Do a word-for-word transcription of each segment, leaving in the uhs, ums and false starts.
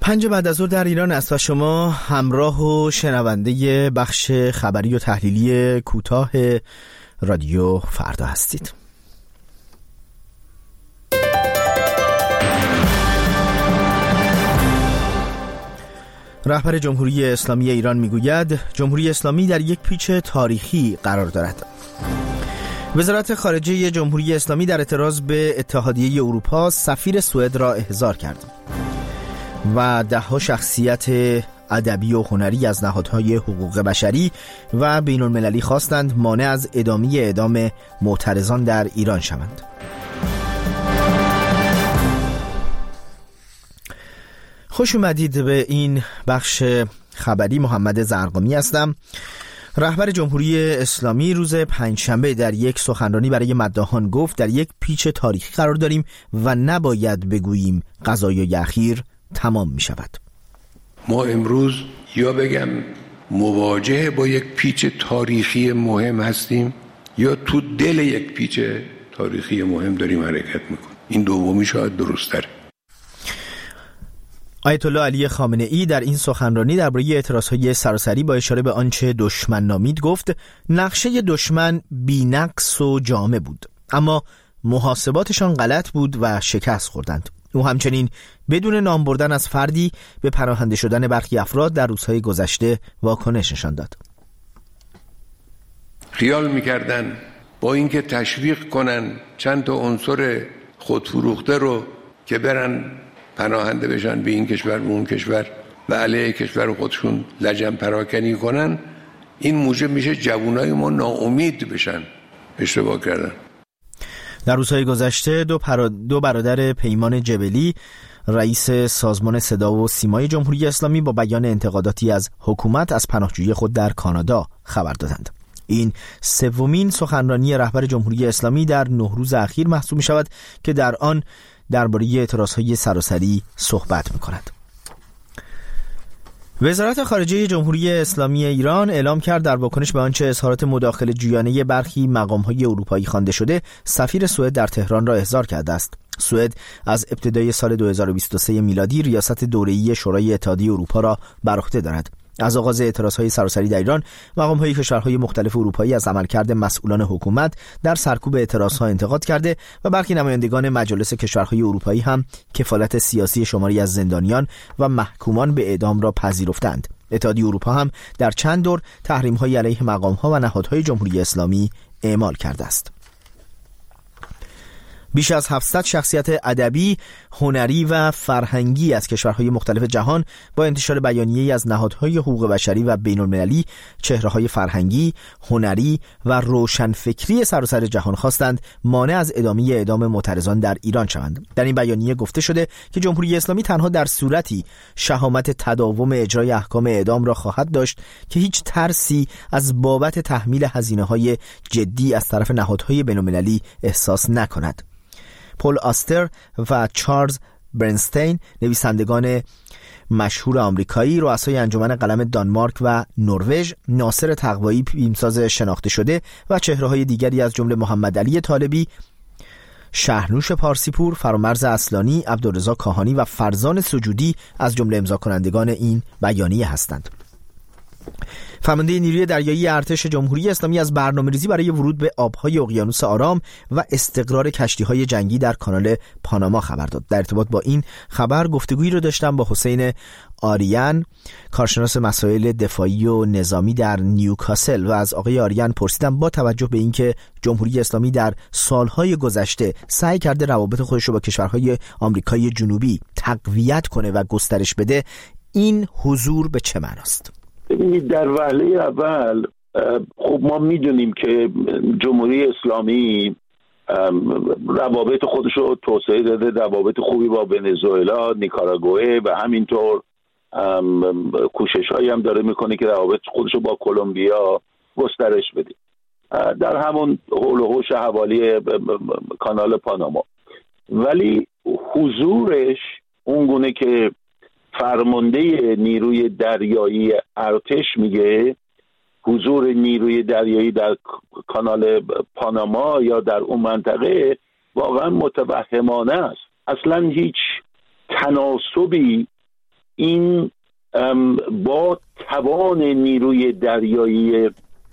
پنج بعد از ظهر در ایران است و شما همراه و شنونده بخش خبری و تحلیلی کوتاه رادیو فردا هستید. رهبر جمهوری اسلامی ایران میگوید جمهوری اسلامی در یک پیچ تاریخی قرار دارد. وزارت خارجه جمهوری اسلامی در اعتراض به اتحادیه اروپا سفیر سوئد را احضار کرد و ده‌ها شخصیت ادبی و هنری از نهادهای حقوق بشری و بین المللی خواستند مانع از ادامه اعدام معترضان در ایران شوند. خوش اومدید به این بخش خبری. محمد زرقامی هستم. رهبر جمهوری اسلامی روز پنجشنبه در یک سخنرانی برای مداحان گفت در یک پیچ تاریخی قرار داریم و نباید بگوییم قضای اخیر تمام می شود. ما امروز یا بگم مواجه با یک پیچ تاریخی مهم هستیم یا تو دل یک پیچ تاریخی مهم داریم حرکت میکنیم. این دومی شاید درست تره. آیت الله علی خامنه ای در این سخنرانی درباره اعتراضهای سراسری با اشاره به آنچه دشمن نامید گفت نقشه دشمن بی‌نقص و جامع بود، اما محاسباتشان غلط بود و شکست خوردند. او همچنین بدون نام بردن از فردی به پناهنده شدن برخی افراد در روزهای گذشته واکنش نشان داد. خیال می‌کردن با اینکه تشویق کنن چند تا عنصر خودفروخته رو که برن پناهنده بشن به این کشور به اون کشور و علیه کشور خودشون لجن پراکنی کنن، این موجب میشه جوانای ما ناامید بشن. اشتباه کردن. در روزهای گذشته دو, پرا... دو برادر پیمان جبلی رئیس سازمان صدا و سیمای جمهوری اسلامی با بیان انتقاداتی از حکومت از پناهجویی خود در کانادا خبر دادند. این سومین سخنرانی رهبر جمهوری اسلامی در نه روز اخیر محسوب می شود که در آن درباره اعتراضهای سراسری صحبت می‌کند. وزارت خارجه جمهوری اسلامی ایران اعلام کرد در واکنش به آنچه اظهارات مداخله جویانه برخی مقام‌های اروپایی خوانده شده، سفیر سوئد در تهران را احضار کرده است. سوئد از ابتدای سال دو هزار و بیست و سه میلادی ریاست دوره‌ای شورای اتحادیه اروپا را بر عهده دارد. از آغاز اعتراضهای سراسری در ایران، مقام‌های کشورهای مختلف اروپایی از عملکرد مسئولان حکومت در سرکوب اعتراضها انتقاد کرده و برخی نمایندگان مجالس کشورهای اروپایی هم کفالت سیاسی شماری از زندانیان و محکومان به اعدام را پذیرفتند. اتحادیه اروپا هم در چند دور تحریم‌های علیه مقام‌ها و نهادهای جمهوری اسلامی اعمال کرده است. بیش از هفتصد شخصیت ادبی، هنری و فرهنگی از کشورهای مختلف جهان با انتشار بیانیه‌ای از نهادهای حقوق بشری و بین‌المللی چهره‌های فرهنگی، هنری و روشنفکری سراسر جهان خواستند مانع از ادامه اعدام معترضان در ایران شوند. در این بیانیه گفته شده که جمهوری اسلامی تنها در صورتی شهامت تداوم اجرای احکام اعدام را خواهد داشت که هیچ ترسی از بابت تحمیل هزینه‌های جدی از طرف نهادهای بین‌المللی احساس نکند. پل آستر و چارلز برنستین، نویسندگان مشهور آمریکایی، رؤسای انجمن قلم دانمارک و نروژ، ناصر تقوایی فیلمساز شناخته شده و چهره‌های دیگری از جمله محمد علی طالبی، شهرنوش پارسیپور، فرامرز اصلانی، عبدالرضا کاهانی و فرزان سجودی از جمله امضا کنندگان این بیانیه هستند. فرمانده نیروی دریایی ارتش جمهوری اسلامی از برنامه‌ریزی برای ورود به آب‌های اقیانوس آرام و استقرار کشتی‌های جنگی در کانال پاناما خبر داد. در ارتباط با این خبر گفتگویی رو داشتم با حسین آریان، کارشناس مسائل دفاعی و نظامی در نیوکاسل، و از آقای آریان پرسیدم با توجه به اینکه جمهوری اسلامی در سالهای گذشته سعی کرده روابط خودش رو با کشورهای آمریکای جنوبی تقویت کنه و گسترش بده، این حضور به چه معناست؟ ببینید، در وهله اول خب ما میدونیم که جمهوری اسلامی روابط خودش رو توسعه داده، روابط خوبی با ونزوئلا، نیکاراگوئه و همینطور کوشش هایی هم داره میکنه که روابط خودش رو با کلمبیا گسترش بده در همون حول و حوش حوالی کانال پاناما. ولی حضورش اونگونه که فرمانده نیروی دریایی ارتش میگه، حضور نیروی دریایی در کانال پاناما یا در اون منطقه واقعا متوهمانه است. اصلا هیچ تناسبی این با توان نیروی دریایی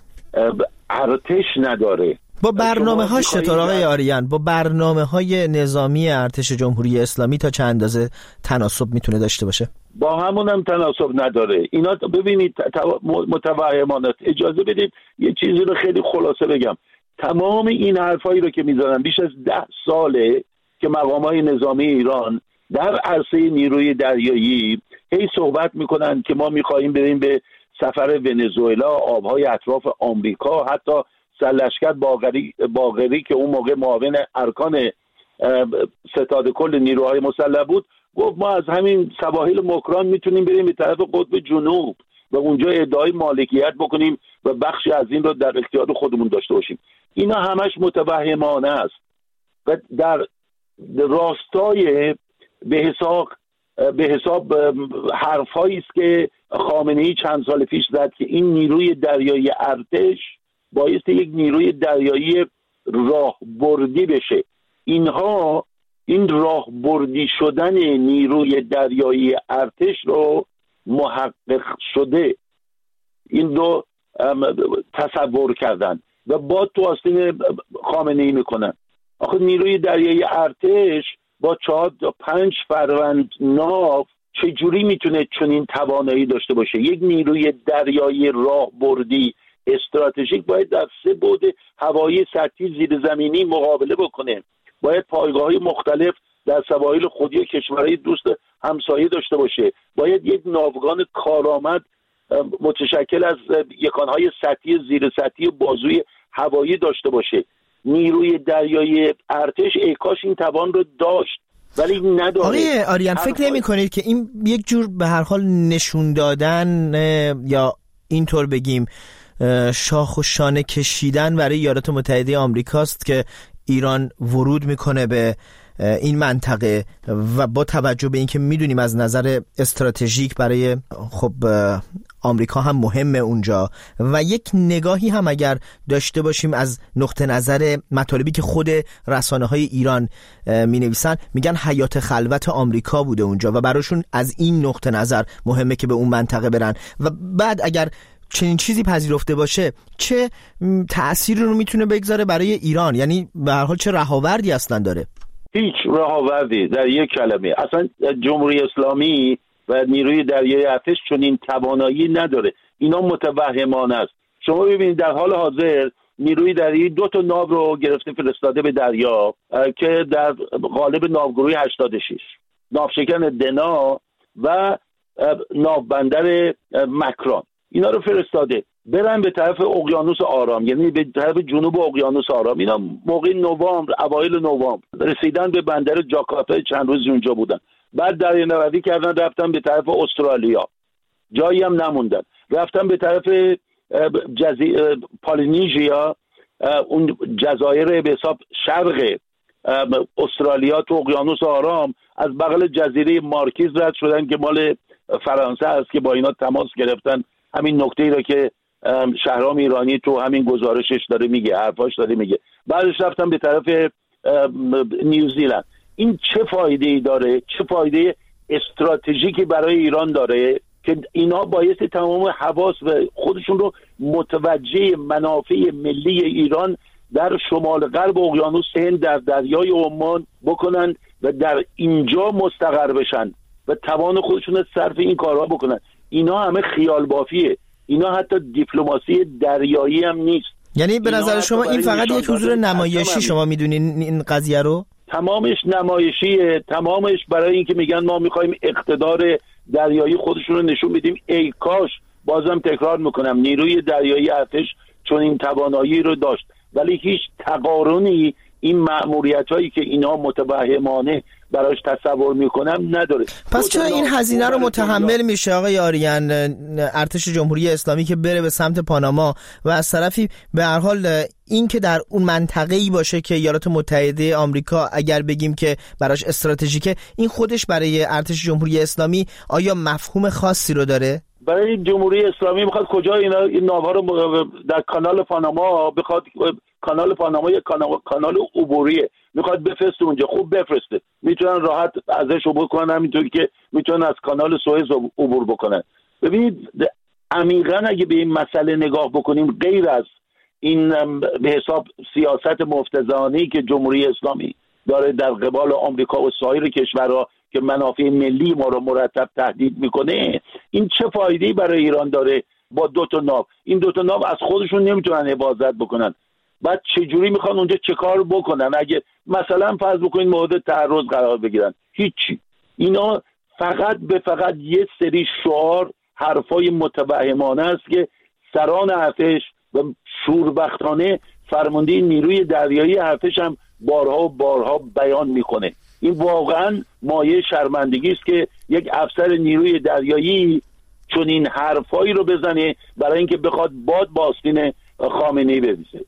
ارتش نداره. با برنامه هاش چطور آقای آریان؟ با برنامه های نظامی ارتش جمهوری اسلامی تا چند اندازه تناسب میتونه داشته باشه؟ با همون هم تناسب نداره. اینا ببینید متوهمانه. اجازه بدید یه چیزی رو خیلی خلاصه بگم. تمام این حرفایی رو که میزنن بیش از ده ساله که مقامات نظامی ایران در عرصه نیروی دریایی هی صحبت میکنن که ما میخواهیم بریم به سفر ونزوئلا، آبهای اطراف آمریکا، حتی سرلشکر باقری باقری که اون موقع معاون ارکان ستاد کل نیروهای مسلح بود گفت ما از همین سواحل مکران میتونیم بریم به طرف قطب جنوب و اونجا ادعای مالکیت بکنیم و بخشی از این رو در اختیار خودمون داشته باشیم. اینا همش متوهمانه است و در راستای به حساب به حساب حرفایی است که خامنه‌ای چند سال پیش زد که این نیروی دریایی ارتش بایستی یک نیروی دریایی راهبردی بشه. اینها این راهبردی شدن نیروی دریایی ارتش رو محقق شده این دو تصور کردن و با تو آستین خامنه‌ای میکنن. آخه نیروی دریایی ارتش با چهار تا پنج فروند ناو چجوری میتونه چنین توانایی داشته باشه؟ یک نیروی دریایی راهبردی استراتژیک باید در سه بعد هوایی، سطحی، زیرزمینی مقابله بکنه. باید پایگاه‌های مختلف در سواحل خودی کشورهای دوست همسایه داشته باشه. باید یک ناوگان کارآمد متشکل از یکانهای سطحی، زیر سطحی، بازوی هوایی داشته باشه. نیروی دریایی ارتش ای کاش این توان رو داشت ولی نداره. آقای آریان فکر نمی کنید که این یک جور به هر حال نشون دادن یا اینطور بگیم شاخ و شانه کشیدن برای ایالات متحده آمریکاست که ایران ورود میکنه به این منطقه و با توجه به اینکه میدونیم از نظر استراتژیک برای خب آمریکا هم مهمه اونجا و یک نگاهی هم اگر داشته باشیم از نقطه نظر مطالبی که خود رسانه های ایران می نویسن، میگن حیات خلوت آمریکا بوده اونجا و براشون از این نقطه نظر مهمه که به اون منطقه برن و بعد اگر چنین چیزی پذیرفته باشه چه تأثیری رو میتونه بگذاره برای ایران؟ یعنی به هر حال چه رهاوردی اصلا داره؟ هیچ رهاوردی در یک کلمه. اصلا جمهوری اسلامی و نیروی دریایی ارتش چنین توانایی نداره. اینا متوهمانه است. شما ببینید در حال حاضر نیروی دریایی دو تا ناو رو گرفته فرستاده به دریا که در قالب ناوگروه هشتاد و شش، ناوشکن دنا و ناوبندر مکران، اینا رو فرستاده برن به طرف اقیانوس آرام، یعنی به طرف جنوب اقیانوس آرام. اینا موقع نوامبر، اوایل نوامبر رسیدن به بندر جاکارتا، چند روز اونجا بودن. بعد دریانوردی کردن رفتن به طرف استرالیا، جایی هم نموندن. رفتن به طرف جزی... پالینیژیا، اون جزایر به حساب شرق استرالیا تو اقیانوس آرام، از بغل جزیره مارکیز رد شدن که مال فرانسه است که با اینا تماس گرفتن. همین نکته‌ای رو که شهرام ایرانی تو همین گزارشش داره میگه، حرفاش داره میگه. بعدش رفتن به طرف نیوزیلند. این چه فایده ای داره؟ چه فایده استراتژیکی برای ایران داره که اینا بایستی تمام حواس و خودشون رو متوجه منافع ملی ایران در شمال غرب اقیانوس هند، در دریای عمان بکنن و در اینجا مستقر بشن و توان خودشون رو صرف این کارها بکنن. اینا همه خیال بافیه. اینا حتی دیپلماسی دریایی هم نیست. یعنی به نظر شما این فقط یک حضور نمایشی شما میدونین این قضیه رو؟ تمامش نمایشیه، تمامش برای اینکه میگن ما میخوایم اقتدار دریایی خودشون رو نشون بدیم. ای کاش، بازم تکرار میکنم، نیروی دریایی ارتش چون این توانایی رو داشت ولی هیچ تقارنی این مأموریتایی که اینا متوهمانه براش تصور میکنم نداره. پس چرا این هزینه رو متحمل میشه آقای آریان ارتش جمهوری اسلامی که بره به سمت پاناما و از طرفی به هر حال این که در اون منطقه‌ای باشه که ایالات متحده آمریکا اگر بگیم که براش استراتژیکه، این خودش برای ارتش جمهوری اسلامی آیا مفهوم خاصی رو داره؟ برای جمهوری اسلامی میخواد کجا اینا این ناوها رو در کانال پاناما بخواد، کانال پاناما یک کانال, کانال عبوریه، میخواد بفرسته اونجا، خوب بفرسته، میتونن راحت ازش عبور کنن، همینطوری که میتونن از کانال سوئز عبور بکنن. ببینید عمیقا اگه به این مسئله نگاه بکنیم، غیر از این به حساب سیاست مفتضحانه‌ای که جمهوری اسلامی داره در قبال آمریکا و سایر کشورها که منافع ملی ما رو مرتب تهدید میکنه، این چه فایده‌ای برای ایران داره با دو تا ناو؟ این دو تا ناو از خودشون نمیتونن حفاظت بکنن، بعد چجوری میخوان اونجا چه کار بکنن؟ اگه مثلا فرض بکنید مورد تعرض قرار بگیرن، هیچی. اینا فقط به فقط یه سری شعار، حرفای متوهمانه است که سران ارتش و شوربختانه فرمانده نیروی دریایی ارتش هم بارها و بارها بیان میکنه. این واقعا مایه شرمندگی است که یک افسر نیروی دریایی چون این حرفایی رو بزنه برای اینکه بخواد باد باستین خامنه‌ای بریزه.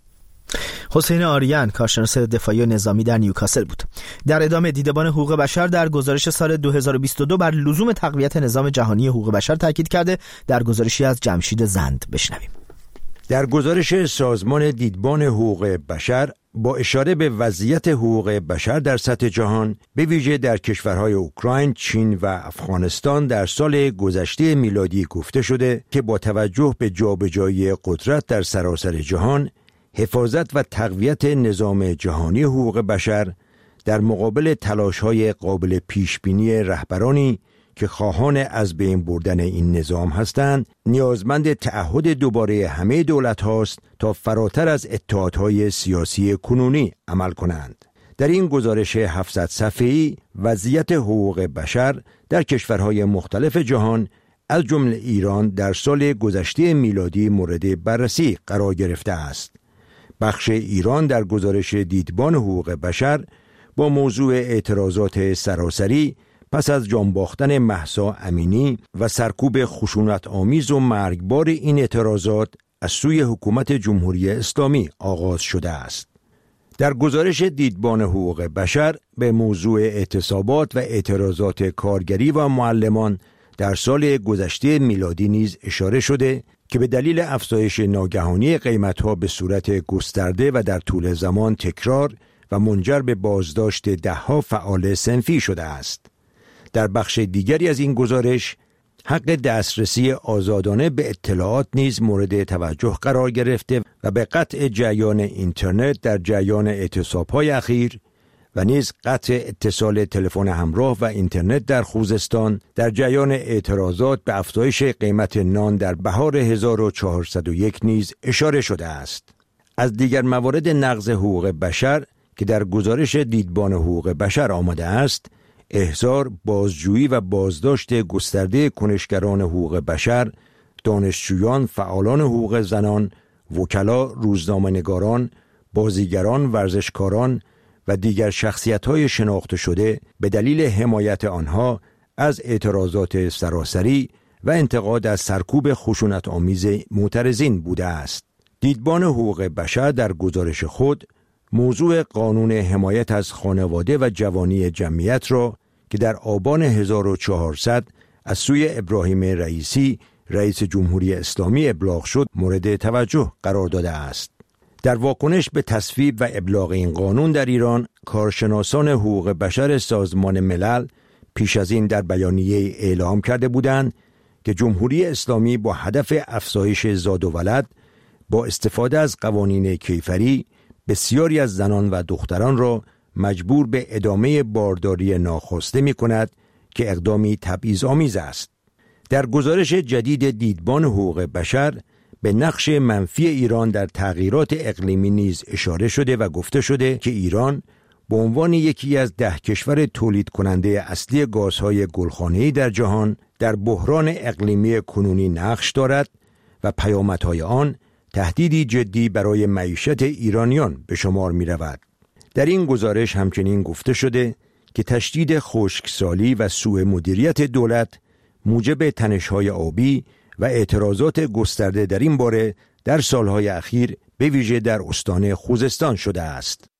حسین آریان، کارشناس دفاعی و نظامی در نیوکاسل بود. در ادامه دیدبان حقوق بشر در گزارش سال دو هزار و بیست و دو بر لزوم تقویت نظام جهانی حقوق بشر تاکید کرده. در گزارشی از جمشید زند بشنویم. در گزارش سازمان دیدبان حقوق بشر با اشاره به وضعیت حقوق بشر در سطح جهان، به ویژه در کشورهای اوکراین، چین و افغانستان در سال گذشته میلادی گفته شده که با توجه به جابجایی قدرت در سراسر جهان، حفاظت و تقویت نظام جهانی حقوق بشر در مقابل تلاش‌های قابل پیشبینی رهبرانی که خواهان از بین بردن این نظام هستند، نیازمند تعهد دوباره همه دولت هاست تا فراتر از اتحادهای سیاسی کنونی عمل کنند. در این گزارش هفتصد صفحه‌ای وضعیت حقوق بشر در کشورهای مختلف جهان از جمله ایران در سال گذشته میلادی مورد بررسی قرار گرفته است. بخش ایران در گزارش دیدبان حقوق بشر با موضوع اعتراضات سراسری پس از جان باختن مهسا امینی و سرکوب خشونت آمیز و مرگبار این اعتراضات از سوی حکومت جمهوری اسلامی آغاز شده است. در گزارش دیدبان حقوق بشر به موضوع اعتصابات و اعتراضات کارگری و معلمان در سال گذشته میلادی نیز اشاره شده که به دلیل افزایش ناگهانی قیمت‌ها به صورت گسترده و در طول زمان تکرار و منجر به بازداشت ده‌ها فعال صنفی شده است. در بخش دیگری از این گزارش، حق دسترسی آزادانه به اطلاعات نیز مورد توجه قرار گرفته و به قطع جریان اینترنت در جریان اعتصاب‌های اخیر و نیز قطع اتصال تلفن همراه و اینترنت در خوزستان در جریان اعتراضات به افزایش قیمت نان در بهار هزار و چهارصد و یک نیز اشاره شده است. از دیگر موارد نقض حقوق بشر که در گزارش دیدبان حقوق بشر آمده است، احضار، بازجویی و بازداشت گسترده کنشگران حقوق بشر، دانشجویان، فعالان حقوق زنان، وکلا، روزنامه‌نگاران، بازیگران، ورزشکاران و دیگر شخصیت‌های شناخته شده به دلیل حمایت آنها از اعتراضات سراسری و انتقاد از سرکوب خشونت آمیز معترضین بوده است. دیدبان حقوق بشر در گزارش خود موضوع قانون حمایت از خانواده و جوانی جمعیت را که در آبان هزار و چهارصد از سوی ابراهیم رئیسی رئیس جمهوری اسلامی ابلاغ شد مورد توجه قرار داده است. در واکنش به تصویب و ابلاغ این قانون در ایران، کارشناسان حقوق بشر سازمان ملل پیش از این در بیانیه اعلام کرده بودند که جمهوری اسلامی با هدف افزایش زاد و ولد با استفاده از قوانین کیفری بسیاری از زنان و دختران را مجبور به ادامه بارداری ناخواسته می کند که اقدامی تبعیض‌آمیز است. در گزارش جدید دیدبان حقوق بشر به نقش منفی ایران در تغییرات اقلیمی نیز اشاره شده و گفته شده که ایران به عنوان یکی از ده کشور تولید کننده اصلی گازهای گلخانه‌ای در جهان در بحران اقلیمی کنونی نقش دارد و پیامدهای آن تهدیدی جدی برای معیشت ایرانیان به شمار می رود. در این گزارش همچنین گفته شده که تشدید خشکسالی و سوء مدیریت دولت موجب تنش‌های آبی و اعتراضات گسترده در این باره در سالهای اخیر به ویژه در استان خوزستان شده است.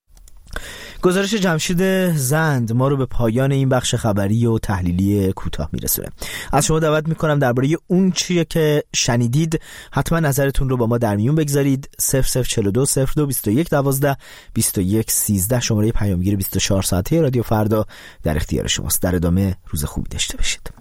گزارش جمشید زند ما رو به پایان این بخش خبری و تحلیلی کوتاه میرسونه. از شما دعوت میکنم درباره اون چیه که شنیدید حتما نظرتون رو با ما در میون بگذارید. صفر صفر چهل و دو صفر دو بیست و یک دوازده بیست و یک سیزده شماره پیامگیر بیست و چهار ساعته رادیو فردا در اختیار شماست. در ادامه روز خوبی داشته باشید.